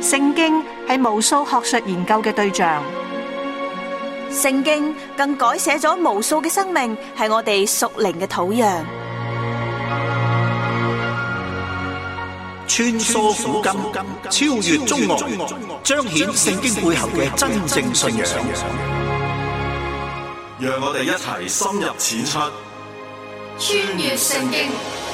聖經係無數學術研究嘅對象， 聖經更改寫咗無數嘅生命，係我哋屬靈嘅土壤。 穿梭古今，超越中外，彰顯聖經背後嘅真正信仰。 讓我哋一齊深入淺出， 穿越聖經。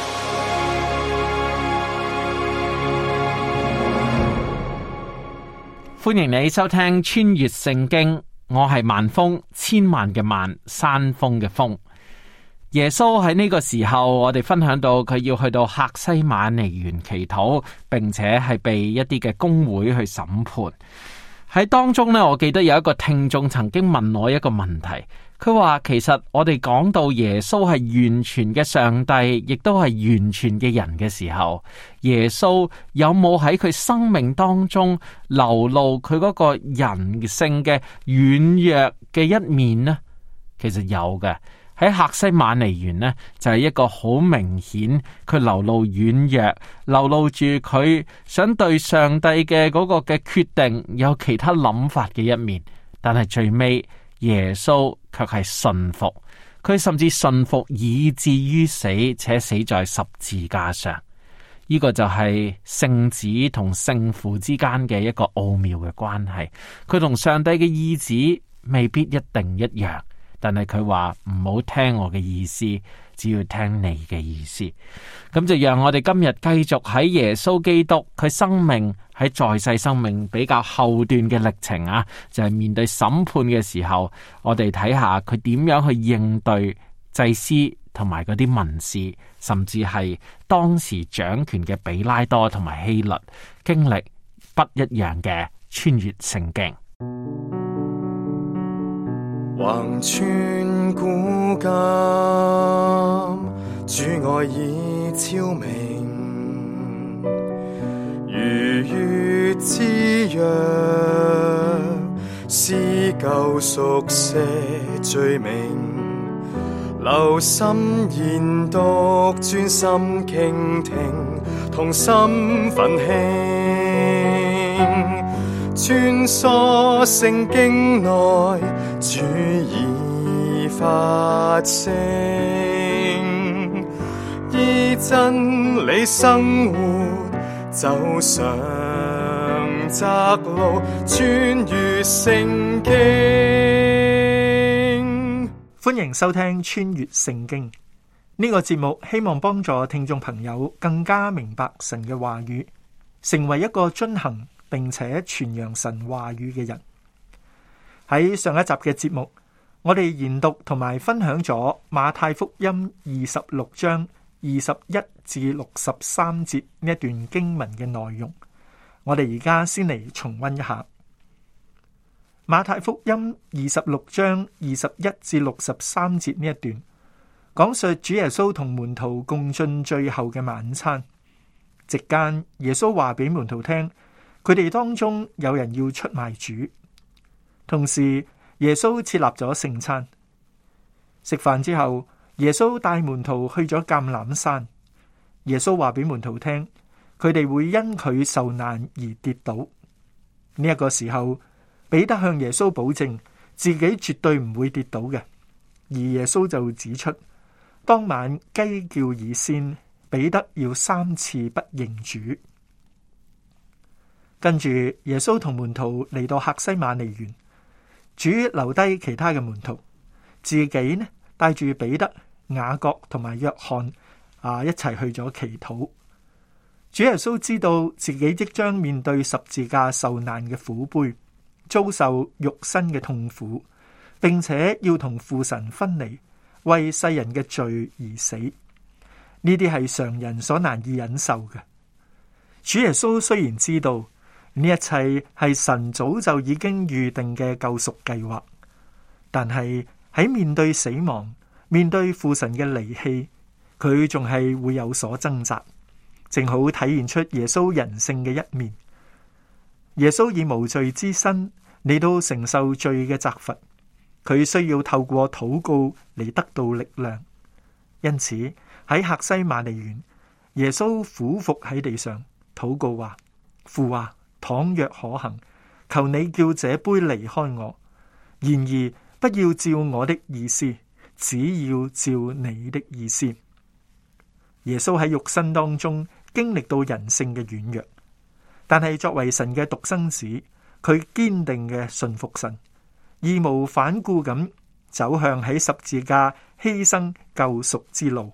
歡迎你收聽穿越聖經，我係萬峰，千萬嘅萬，山峰嘅峰。耶穌喺呢個時候，我哋分享到佢要去到客西馬尼園祈禱，並且係被一啲嘅公會去審判。喺當中呢，我記得有一個聽眾曾經問我一個問題，佢話其實我哋講到耶穌係完全嘅上帝，亦都係完全嘅人嘅時候，耶穌有冇喺佢生命當中流露佢嗰個人性嘅軟弱嘅一面呢？其實有嘅。喺客西馬尼園呢，就係一個好明顯佢流露軟弱，流露住佢想對上帝嘅嗰個嘅決定有其他諗法嘅一面，但係最尾耶穌卻係信服，佢甚至信服以至於死，且死在十字架上。呢個就係聖子同聖父之間嘅一個奧妙嘅關係，佢同上帝嘅意志未必一定一樣。但係佢話唔好聽我嘅意思，只要聽你嘅意思。咁就讓我哋今日繼續喺耶穌基督佢生命喺在世生命比較後段嘅歷程啊，就係面對審判嘅時候，我哋睇下佢點樣去應對祭司同埋嗰啲文士，甚至係當時掌權嘅比拉多同埋希律，經歷不一樣嘅穿越聖經。 橫穿古今，主愛已超明，如月之約，撕救贖些罪名，留心研讀，專心傾聽，同心奮興，穿梭聖經內，主已發聲，依真理生活，走上窄路，穿越聖經。 歡迎收聽穿越聖經呢個節目，希望幫助聽眾朋友更加明白神嘅話語，成為一個遵行並且傳揚神話語嘅人。喺上一集嘅節目，我哋研讀同埋分享咗馬太福音26章21至63節呢一段經文嘅內容。我哋而家先嚟重溫一下馬太福音26章21至63節呢一段，講述主耶穌同門徒共進最後嘅晚餐。席間，耶穌話俾門徒聽，佢哋當中有人要出賣主。同時，耶穌設立咗聖餐。食飯之後，耶穌帶門徒去咗橄欖山。耶穌話俾門徒聽，佢哋會因佢受難而跌倒。呢一個時候，彼得向耶穌保證自己絕對唔會跌倒嘅。而耶穌就指出，當晚雞叫以先，彼得要3次不認主。跟住，耶穌同門徒嚟到客西馬尼園。主留低其他嘅門徒，自己呢帶住彼得、雅各同埋約翰一齊去咗祈禱。主耶穌知道自己即將面對十字架受難嘅苦杯，遭受肉身嘅痛苦，並且要同父神分離，為世人嘅罪而死。呢啲係常人所難以忍受嘅。主耶穌雖然知道呢一切係神早就已經預定嘅救贖計劃，但係喺面對死亡、面對父神嘅離棄，佢仲係會有所掙扎，正好體現出耶穌人性嘅一面。耶穌以無罪之身嚟到承受罪嘅責罰，佢需要透過禱告嚟得到力量。因此喺客西馬尼園，耶穌俯伏喺地上禱告話：父啊， 倘若可行，求你叫這杯離開我。然而不要照我的意思，只要照你的意思。耶穌喺肉身當中經歷到人性嘅軟弱，但係作為神嘅獨生子，佢堅定嘅順服神，義無反顧咁走向喺十字架犧牲救贖之路。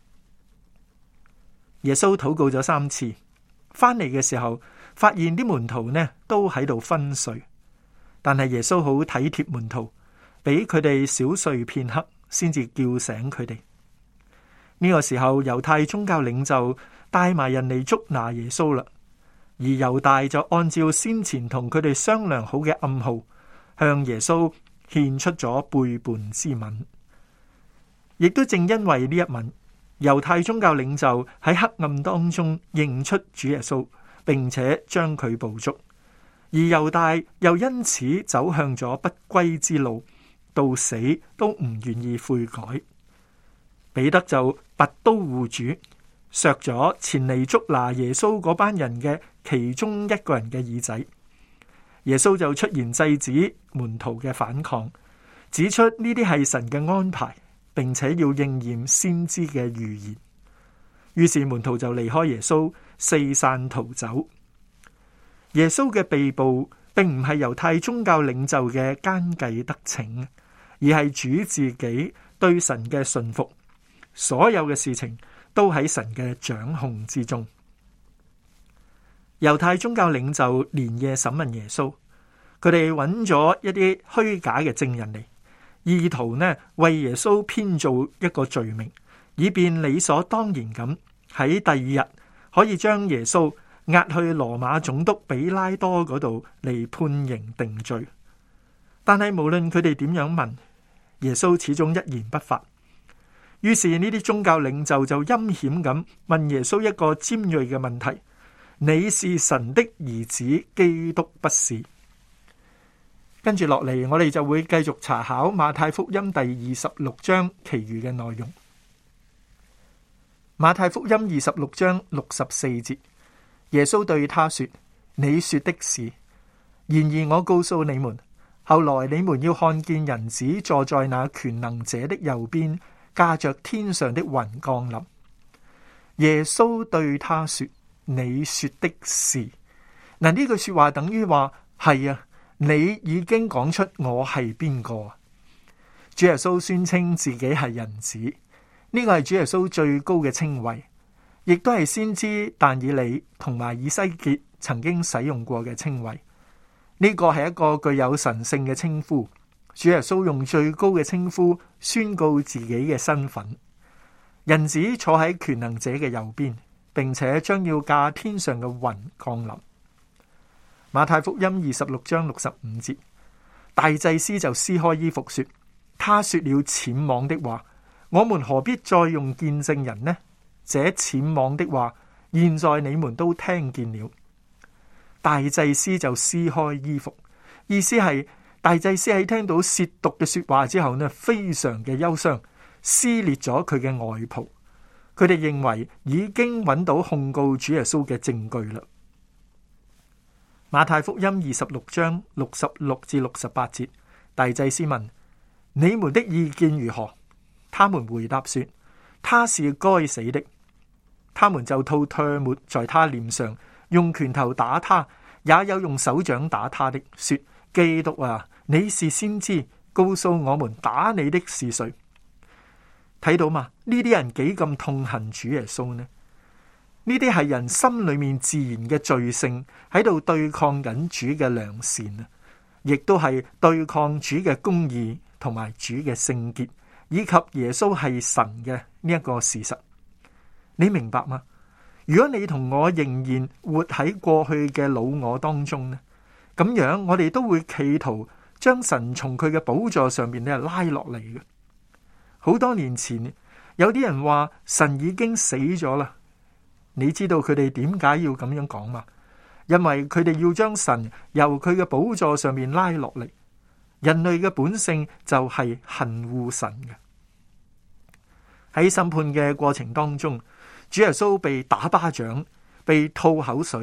耶穌禱告咗3次，翻嚟嘅時候發現啲門徒呢都喺度昏睡，但係耶穌好體貼門徒，俾佢哋小睡片刻，先至叫醒佢哋。呢個時候，猶太宗教領袖帶埋人嚟捉拿耶穌啦，而猶大就按照先前同佢哋商量好嘅暗號，向耶穌獻出咗背叛之吻。亦都正因為呢一吻，猶太宗教領袖喺黑暗當中認出主耶穌，並且將佢捕捉，而猶大又因此走向咗不歸之路，到死都唔願意悔改。彼得就拔刀護主，削咗前嚟捉拿耶穌嗰班人嘅其中一個人嘅耳仔。耶穌就出言制止門徒嘅反抗，指出呢啲係神嘅安排，並且要應驗先知嘅預言。於是門徒就離開耶穌，四散逃走。耶穌嘅被捕並唔係猶太宗教領袖嘅奸計得逞，而係主自己對神嘅信服。所有嘅事情都喺神嘅掌控之中。猶太宗教領袖連夜審問耶穌，佢哋揾咗一啲虛假嘅證人嚟，意圖呢為耶穌編造一個罪名，以便理所當然咁喺第二日可以將耶穌押去羅馬總督比拉多嗰度嚟判刑定罪。但係無論佢哋點樣問，耶穌始終一言不發。於是呢啲宗教領袖就陰險咁問耶穌一個尖銳嘅問題：你是神的兒子，基督不是？跟住落嚟，我哋就會繼續查考馬太福音第26章其餘嘅內容。馬太福音26章64節，耶穌對他說：你說的是。然而我告訴你們，後來你們要看見人子坐在那權能者的右邊，駕着天上的雲降臨。耶穌對他說：你說的是。嗱，呢句說話等於話係啊，你已經講出我係邊個。主耶穌宣稱自己係人子，呢個係主耶穌最高嘅稱謂，亦都係先知但以理同埋以西結曾經使用過嘅稱謂。呢個係一個具有神聖嘅稱呼。主耶穌用最高嘅稱呼宣告自己嘅身份。人子坐喺權能者嘅右邊，並且將要駕天上嘅雲降臨。馬太福音26章65節，大祭司就撕開衣服說：他說了僭妄的話，我們何必再用見證人呢？這僭妄的話，現在你們都聽見了。大祭司就撕開衣服，意思係大祭司喺聽到褻瀆嘅說話之後呢，非常嘅憂傷，撕裂咗佢嘅外袍。佢哋認為已經揾到控告主耶穌嘅證據啦。馬太福音26章66至68節，大祭司問：你們的意見如何？他們回答說：他是該死的。他們就吐唾沫在他臉上，用拳頭打他，也有用手掌打他的，說：基督啊，你是先知，告訴我們打你的是誰？睇到嘛？呢啲人幾咁痛恨主耶穌呢？呢啲係人心裏面自然嘅罪性喺度對抗緊主嘅良善啊，亦都係對抗主嘅公義同埋主嘅聖潔，以及耶穌係神嘅呢一個事實。你明白嗎？如果你同我仍然活喺過去嘅老我當中呢，咁樣我哋都會企圖將神從佢嘅寶座上面咧拉落嚟嘅。好多年前有啲人話神已經死咗啦，你知道佢哋點解要咁樣講嗎？因為佢哋要將神由佢嘅寶座上面拉落嚟。人類嘅本性就係恨惡神嘅。喺審判嘅過程當中，主耶穌被打巴掌，被吐口水，被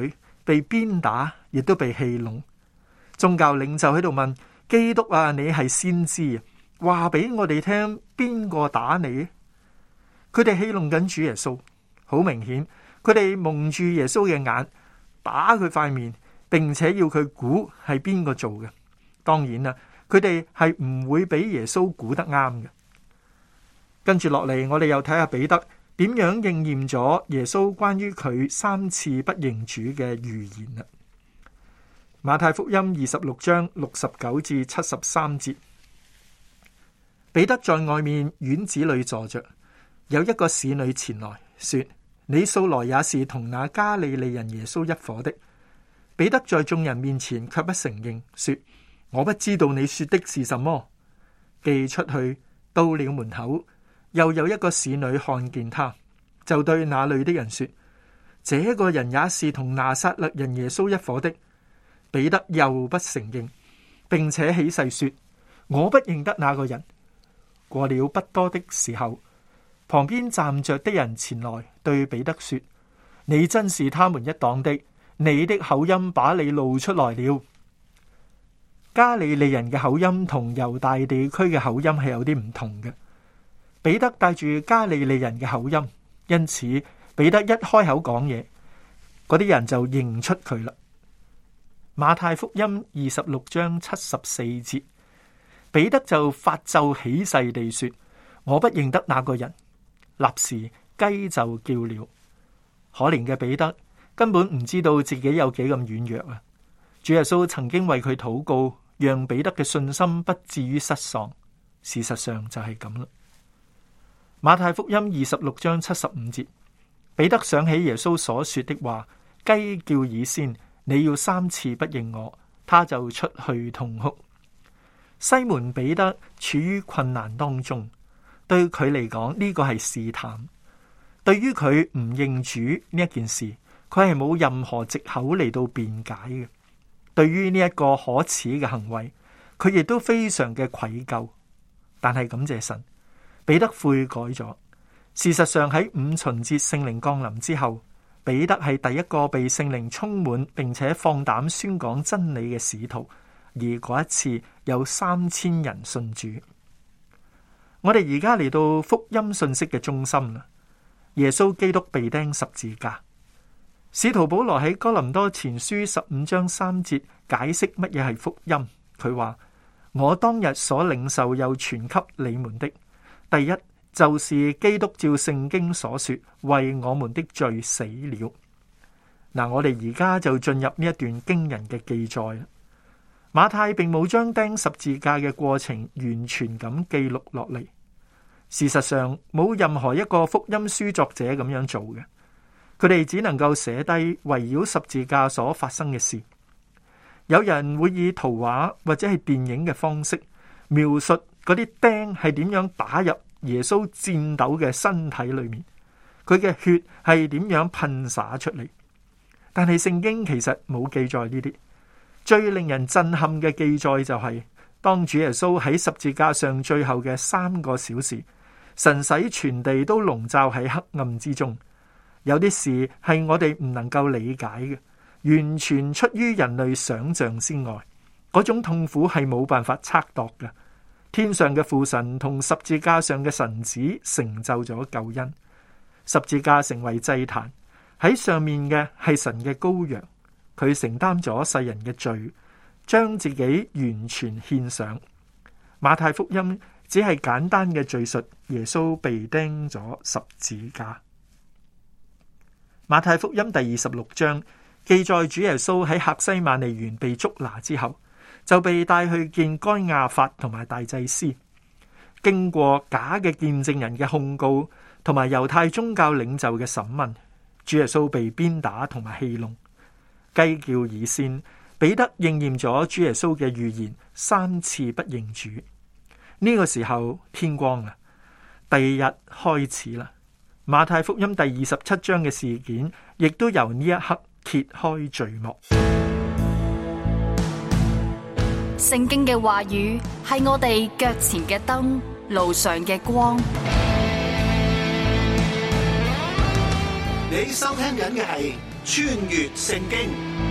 被鞭打，亦都被戲弄。宗教領袖喺度問基督啊，你係先知啊，話俾我哋聽邊個打你？佢哋戲弄緊主耶穌，好明顯佢哋蒙住耶穌嘅眼，打佢塊面，並且要佢估係邊個做嘅。當然啦，佢哋係唔會俾耶穌估得啱嘅。跟住落嚟，我哋又睇下彼得點樣應驗咗耶穌關於佢3次不認主嘅預言啦。馬太福音26章69至73節，彼得在外面院子裏坐着，有一個使女前來說：你素來也是同那加利利人耶穌一伙的。彼得在眾人面前卻不承認，說：我不知道你說的是什麼。既出去到了門口，又有一個使女看見他，就對那裏的人說：這個人也是同拿撒勒人耶穌一伙的。彼得又不承認，並且起誓說：我不認得那個人。過了不多的時候，旁邊站着的人前來對彼得說：你真是他們一黨的，你的口音把你露出來了。加利利人嘅口音同猶大地區嘅口音係有啲唔同嘅。彼得帶住加利利人嘅口音，因此彼得一開口講嘢，嗰啲人就認出佢啦。馬太福音26章74節，彼得就發咒起誓地說：我不認得那個人。立時雞就叫了。可憐嘅彼得根本唔知道自己有幾咁軟弱啊！主耶穌曾經為佢禱告，讓彼得嘅信心不至於失喪。事實上就係咁啦。馬太福音26章75節，彼得想起耶穌所說的話：雞叫以先，你要3次不認我，他就出去痛哭。西門彼得處於困難當中，對佢嚟講呢個係試探。對於佢唔認主呢一件事，佢係冇任何藉口嚟到辯解嘅。對於呢一個可恥嘅行為，佢亦都非常嘅愧疚。但係感謝神，彼得悔改咗。事實上喺五旬節聖靈降臨之後，彼得係第一個被聖靈充滿並且放膽宣講真理嘅使徒，而嗰一次有3000人信主。我哋而家嚟到福音信息嘅中心啦。耶穌基督被釘十字架。使徒保羅喺哥林多前書15章3節解釋乜嘢係福音。佢話：我當日所領受又傳給你們的，第一就是基督照聖經所說，為我們的罪死了。嗱，我哋而家就進入呢一段驚人嘅記載。馬太並冇將釘十字架嘅過程完全咁記錄落嚟。事實上，冇任何一個福音書作者咁樣做嘅。佢哋只能夠寫低圍繞十字架所發生嘅事。有人會以圖畫或者係電影嘅方式描述嗰啲釘係點樣打入耶穌顫抖嘅身體裏面，佢嘅血係點樣噴灑出嚟。但係聖經其實冇記載呢啲。最令人震撼嘅記載就係，當主耶穌喺十字架上最後嘅3個小時，神使全地都籠罩喺黑暗之中。有啲事係我哋唔能夠理解嘅，完全出於人類想象之外。嗰種痛苦係冇辦法測度嘅。天上嘅父神同十字架上嘅神子成就咗救恩。十字架成為祭壇，喺上面嘅係神嘅羔羊，佢承擔咗世人嘅罪，將自己完全獻上。馬太福音只係簡單嘅敘述耶穌被釘咗十字架。馬太福音第26章記載主耶穌喺客西馬尼園被捉拿之後，就被帶去見該亞法同埋大祭司。經過假嘅見證人嘅控告同埋猶太宗教領袖嘅審問，主耶穌被鞭打同埋戲弄。雞叫以先，彼得應驗咗主耶穌嘅預言，3次不認主。呢個時候天光啦，第二日開始啦。馬太福音第27章嘅事件，亦都由呢一刻揭開序幕。 聖經嘅話語係我哋腳前嘅燈，路上嘅光。 你收聽緊嘅係穿越聖經。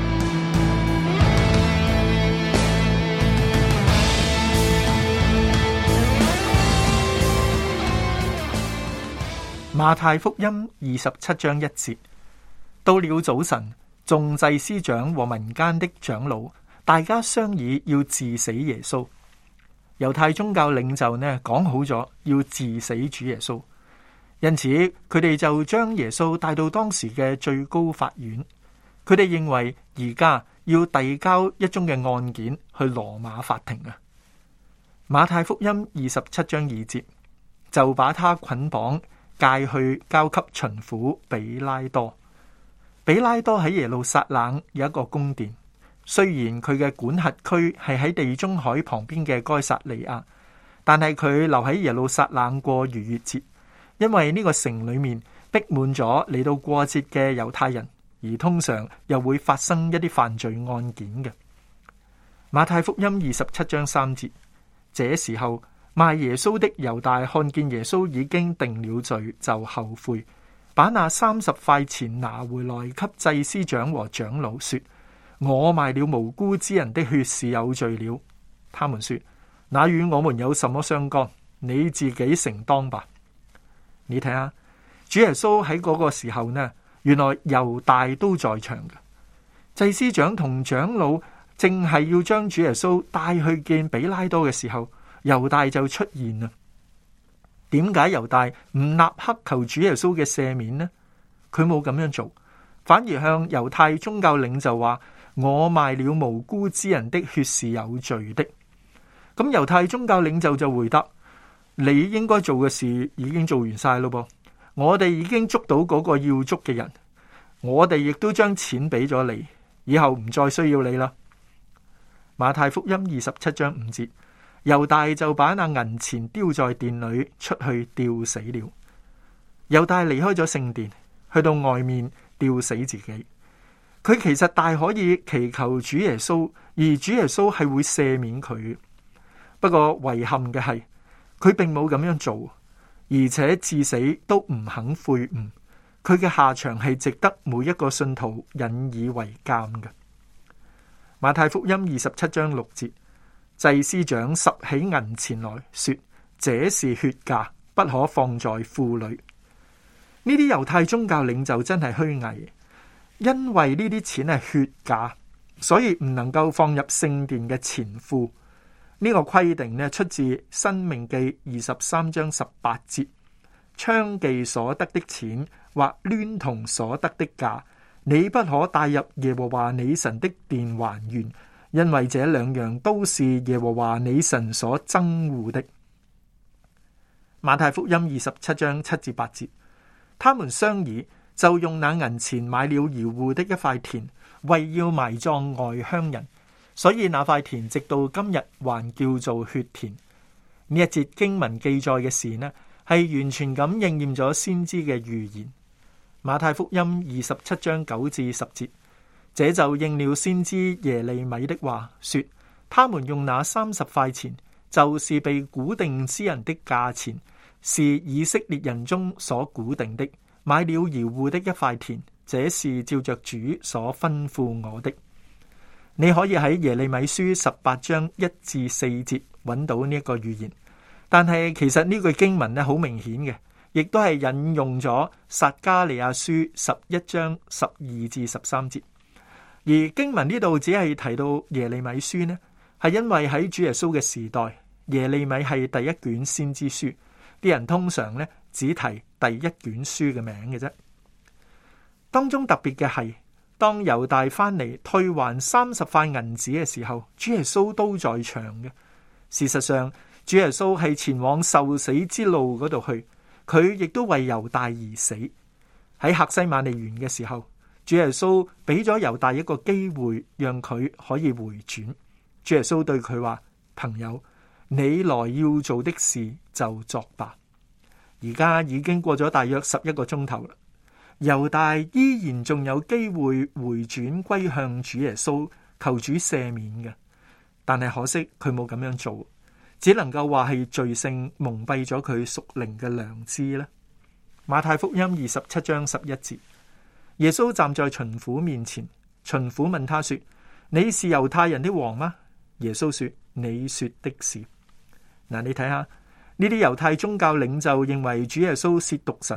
馬太福音27章1節，到了早晨，眾祭司長和民間的長老，大家商議要治死耶穌。猶太宗教領袖呢講好咗要治死主耶穌，因此佢哋就將耶穌帶到當時嘅最高法院。佢哋認為而家要遞交一宗嘅案件去羅馬法庭啊。馬太福音27章2節，就把他捆綁介去交給巡撫比拉多。比拉多喺耶路撒冷有一個宮殿，雖然佢嘅管轄區係喺地中海旁邊嘅該撒利亞，但係佢留喺耶路撒冷過逾越節，因為呢個城裏面逼滿咗嚟到過節嘅猶太人，而通常又會發生一啲犯罪案件嘅。馬太福音27章3節，這時候賣耶穌的猶大看見耶穌已經定了罪，就後悔，把那30塊錢拿回來給祭司長和長老，說：我賣了無辜之人的血是有罪了。他們說：那與我們有什麼相干？你自己承當吧。你睇下，主耶穌喺嗰個時候呢，原來猶大都在場嘅。祭司長同長老正係要將主耶穌帶去見比拉多嘅時候，猶大就出現啦。點解猶大唔立刻求主耶穌嘅赦免呢？佢冇咁樣做，反而向猶太宗教領袖話：我賣了無辜之人的血是有罪的。咁猶太宗教領袖就回答：你應該做嘅事已經做完晒咯噃，我哋已經捉到嗰個要捉嘅人，我哋亦都將錢俾咗你，以後唔再需要你啦。馬太福音27章5節，猶大就把那銀錢丟在殿裏，出去吊死了。猶大離開咗聖殿，去到外面吊死自己。佢其實大可以祈求主耶穌，而主耶穌係會赦免佢。不過遺憾嘅係，佢並冇咁樣做，而且至死都唔肯悔悟。佢嘅下場係值得每一個信徒引以為鑑嘅。馬太福音27章6節，祭司長拾起銀錢來說：這是血價，不可放在庫裏。呢啲猶太宗教領袖真係虛偽，因為呢啲錢係血價，所以唔能夠放入聖殿嘅錢庫。呢個規定呢，出自申命記23章18節，娼妓所得的錢或孌童所得的價，你不可帶入耶和華你神的殿還原，因為這兩樣都是耶和華你神所憎惡的。馬太福音27章7至8節，他們商議，就用那銀錢買了窯戶的一塊田，為要埋葬外鄉人，所以那塊田直到今日還叫做血田。呢一節經文記載嘅事呢，係完全咁應驗咗先知嘅預言。馬太福音27章9至10節，這就應了先知耶利米的話，說：他們用那30塊錢，就是被估定之人的價錢，是以色列人中所估定的，買了窯戶的一塊田，這是照着主所吩咐我的。你可以喺耶利米書18章1至4節揾到呢一個預言，但係其實呢句經文咧好明顯嘅，亦都係引用咗撒迦利亞書11章12至13節。而經文呢度只係提到耶利米書呢，係因為喺主耶穌嘅時代，耶利米係第一卷先知書，啲人通常呢只提第一卷書嘅名嘅啫。當中特別嘅係，當猶大翻嚟退還30塊銀子嘅時候，主耶穌都在場嘅。事實上，主耶穌係前往受死之路嗰度去，佢亦都為猶大而死。喺客西馬尼園嘅時候，主耶穌俾咗猶大一個機會，讓佢可以回轉。主耶穌對佢話：朋友，你來要做的事就作吧。而家已經過咗大約11個鐘頭啦，猶大依然仲有機會回轉歸向主耶穌，求主赦免嘅。但係可惜佢冇咁樣做，只能夠話係罪性蒙蔽咗佢屬靈嘅良知啦。馬太福音27章11節，耶穌站在巡撫面前，巡撫問他說：你是猶太人的王嗎？耶穌說：你說的是。嗱，你睇下呢啲猶太宗教領袖認為主耶穌褻瀆神，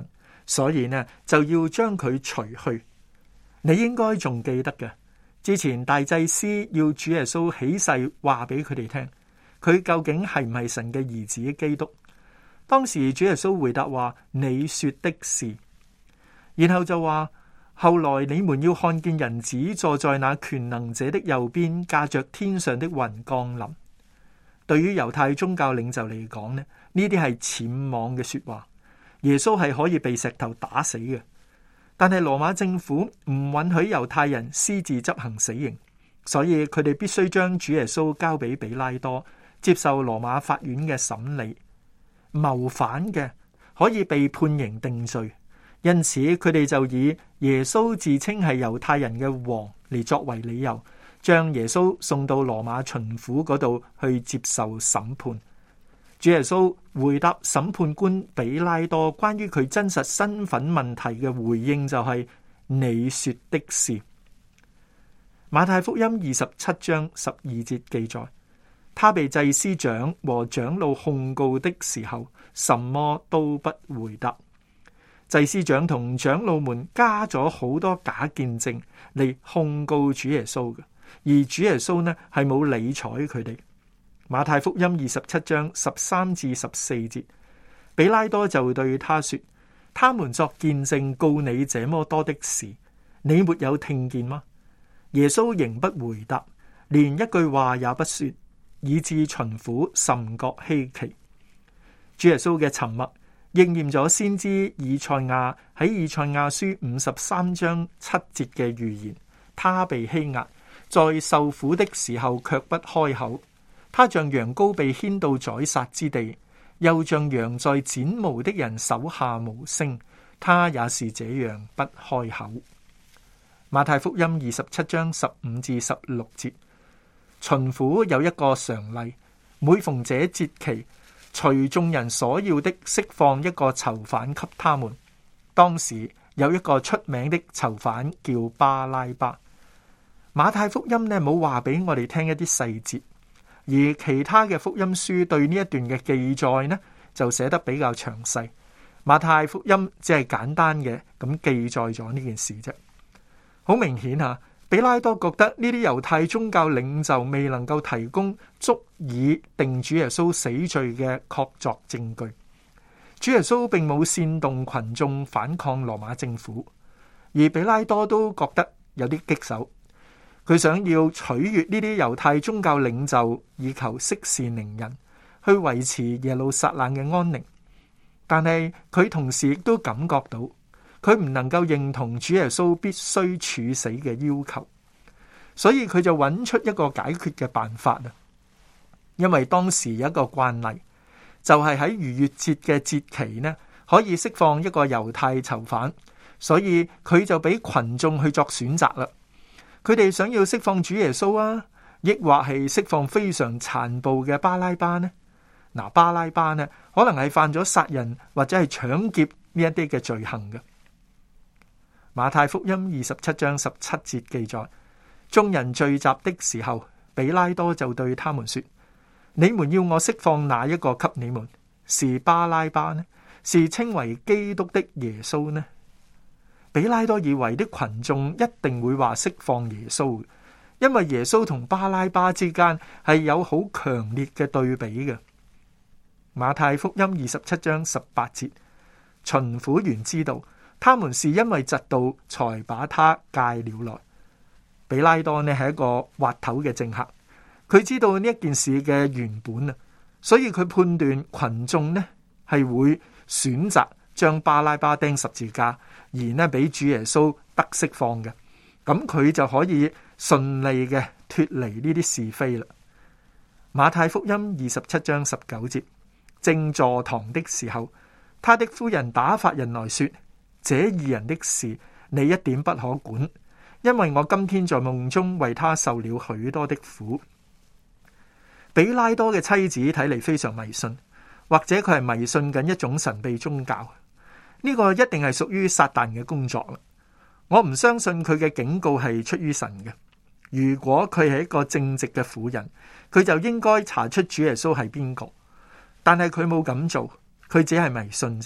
所以呢就要將佢除去。你應該仲記得嘅，之前大祭司要主耶穌起誓話俾佢哋聽，佢究竟係唔係神嘅兒子基督。當時主耶穌回答話：你說的是。然後就話：後來你們要看見人子坐在那權能者的右邊，駕着天上的雲降臨。對於猶太宗教領袖嚟講呢，呢啲係僭妄嘅說話。耶穌係可以被石頭打死嘅，但係羅馬政府唔允許猶太人私自執行死刑，所以佢哋必須將主耶穌交俾彼拉多，接受羅馬法院嘅審理。謀反嘅可以被判刑定罪，因此佢哋就以耶穌自稱係猶太人嘅王嚟作為理由，將耶穌送到羅馬巡撫嗰度去接受審判。主耶穌回答審判官彼拉多關於佢真實身份問題嘅回應就係：你說的是。馬太福音27章12節記載，他被祭司長和長老控告的時候，什麼都不回答。祭司長同長老們加咗好多假見證嚟控告主耶穌嘅，而主耶穌呢係冇理睬佢哋。馬太福音27章13至14節，彼拉多就對他說：他們作見證告你這麼多的事，你沒有聽見嗎？耶穌仍不回答，連一句話也不說，以致巡撫甚覺稀奇。主耶穌嘅沉默應驗咗先知以賽亞喺以賽亞書53章7節嘅預言：他被欺壓，在受苦的時候卻不開口。他像羊羔被牽到宰殺之地，又像羊在剪毛的人手下無聲，他也是這樣不開口。馬太福音27章15至16節，巡撫有一個常例，每逢這節期，隨眾人所要的釋放一個囚犯給他們。當時有一個出名的囚犯叫巴拉巴。馬太福音呢冇話俾我哋聽一啲細節。而其他嘅福音書對呢一段嘅記載呢，就寫得比較詳細。馬太福音只係簡單嘅咁記載咗呢件事啫。好明顯啊，彼拉多覺得呢啲猶太宗教領袖未能夠提供足以定主耶穌死罪嘅確鑿證據。主耶穌並冇煽動群眾反抗羅馬政府，而彼拉多都覺得有啲棘手。佢想要取悅呢啲猶太宗教領袖，以求息事寧人，去維持耶路撒冷嘅安寧。但係佢同時亦都感覺到，佢唔能夠認同主耶穌必須處死嘅要求，所以佢就揾出一個解決嘅辦法啊！因為當時有一個慣例，就係喺逾越節嘅節期呢，可以釋放一個猶太囚犯，所以佢就俾群眾去作選擇啦。佢哋想要釋放主耶穌啊，抑或係釋放非常殘暴嘅巴拉巴呢？嗱，巴拉巴呢，可能係犯咗殺人或者係搶劫呢一啲嘅罪行嘅。馬太福音27章17節記載，眾人聚集的時候，彼拉多就對他們說：你們要我釋放哪一個給你們？是巴拉巴呢？是稱為基督的耶穌呢？彼拉多以為啲群眾一定會話釋放耶穌，因為耶穌同巴拉巴之間係有好強烈嘅對比嘅。馬太福音27章18節，巡撫員知道他們是因為嫉妒才把他解了來。彼拉多呢係一個滑頭嘅政客，佢知道呢一件事嘅原本啊，所以佢判斷群眾呢係會選擇將巴拉巴釘十字架，而呢俾主耶穌得釋放嘅，咁佢就可以順利嘅脫離呢啲是非啦。馬太福音27章19節，正坐堂的時候，他的夫人打發人來說：這義人的事你一點不可管，因為我今天在夢中為他受了許多的苦。彼拉多嘅妻子睇嚟非常迷信，或者佢係迷信緊一種神秘宗教。呢個一定係屬於撒旦嘅工作啦。我唔相信佢嘅警告係出於神嘅。如果佢係一個正直嘅婦人，佢就應該查出主耶穌係邊個。但係佢冇咁做，佢只係迷信啫，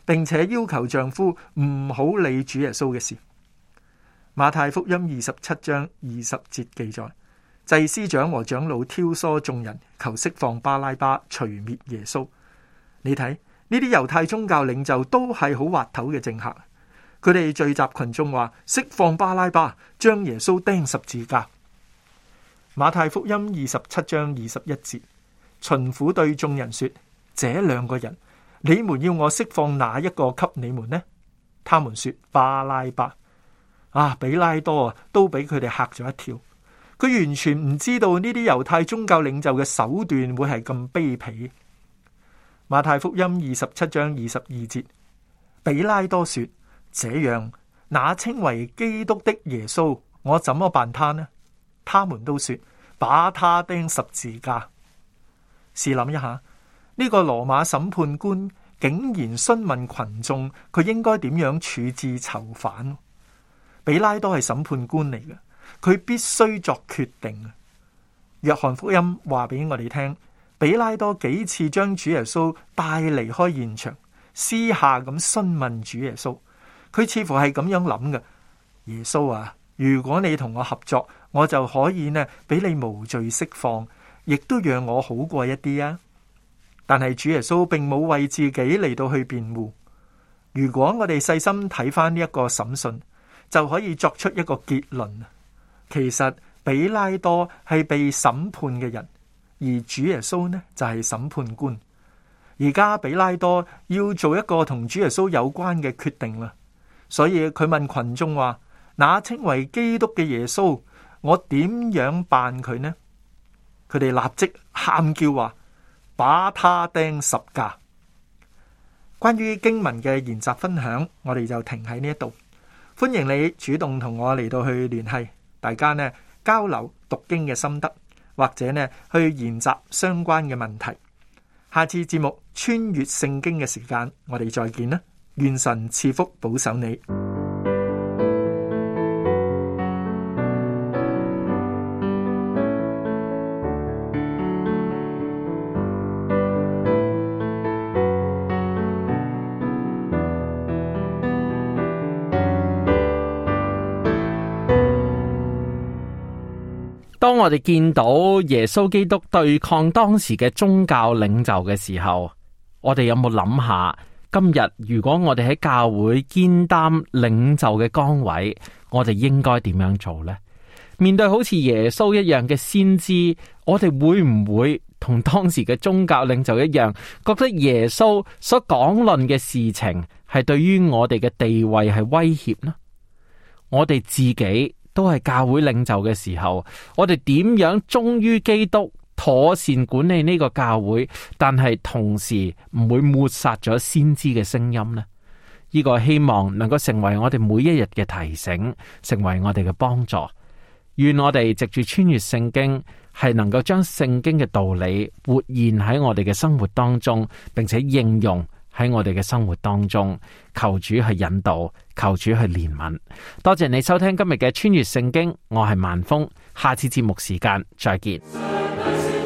並且要求丈夫唔好理主耶穌嘅事。馬太福音27章20節記載，祭司長和長老挑唆眾人，求釋放巴拉巴，除滅耶穌。你睇呢啲猶太宗教領袖都係好滑頭嘅政客，佢哋聚集群眾話釋放巴拉巴，將耶穌釘十字架。馬太福音27章21節，巡撫對眾人說：這兩個人，你們要我釋放哪一個給你們呢？他們說巴拉巴。比拉多都俾佢哋嚇咗一跳，佢完全唔知道呢啲猶太宗教領袖嘅手段會係咁卑鄙。馬太福音27章22節，比拉多說：這樣，那稱為基督的耶穌，我怎麼辦他呢？他們都說把他釘十字架。試諗一下，呢個羅馬審判官竟然詢問群眾，佢應該點樣處置囚犯？比拉多係審判官嚟嘅，佢必須作決定。約翰福音話俾我哋聽，比拉多幾次將主耶穌帶離開現場，私下咁詢問主耶穌。佢似乎係咁樣諗嘅：耶穌啊，如果你同我合作，我就可以呢俾你無罪釋放，亦都讓我好過一啲啊。但係主耶穌並冇為自己嚟到去辯護。如果我哋細心睇翻呢一個審訊，就可以作出一個結論，其實比拉多係被審判嘅人，而主耶穌呢就係審判官。而家比拉多要做一個同主耶穌有關嘅決定啦，所以佢問群眾話：那稱為基督嘅耶穌，我點樣辦佢呢？佢哋立即喊叫話：把他釘十架。關於經文嘅研習分享，我哋就停喺呢一度。歡迎你主動同我嚟到去聯繫，大家呢交流讀經嘅心得，或者呢去研習相關嘅問題。下次節目穿越聖經嘅時間，我哋再見啦！願神賜福保守你。 當我哋見到耶穌基督對抗當時嘅宗教領袖嘅時候，我哋有冇諗下，今日如果我哋喺教會肩擔領袖嘅崗位，我哋應該點樣做呢？面對好似耶穌一樣嘅先知，我哋會唔會同當時嘅宗教領袖一樣，覺得耶穌所講論嘅事情係對於我哋嘅地位係威脅呢？我哋自己都係教會領袖嘅時候，我哋點樣忠於基督，妥善管理呢個教會，但係同時唔會抹殺咗先知嘅聲音呢？呢個希望能夠成為我哋每一日嘅提醒，成為我哋嘅幫助。願我哋藉住穿越聖經，係能夠將聖經嘅道理活現喺我哋嘅生活當中，並且應用喺我哋嘅生活當中。求主去引導，求主去憐憫。多謝你收聽今日嘅穿越聖經，我係萬峰，下次節目時間再見。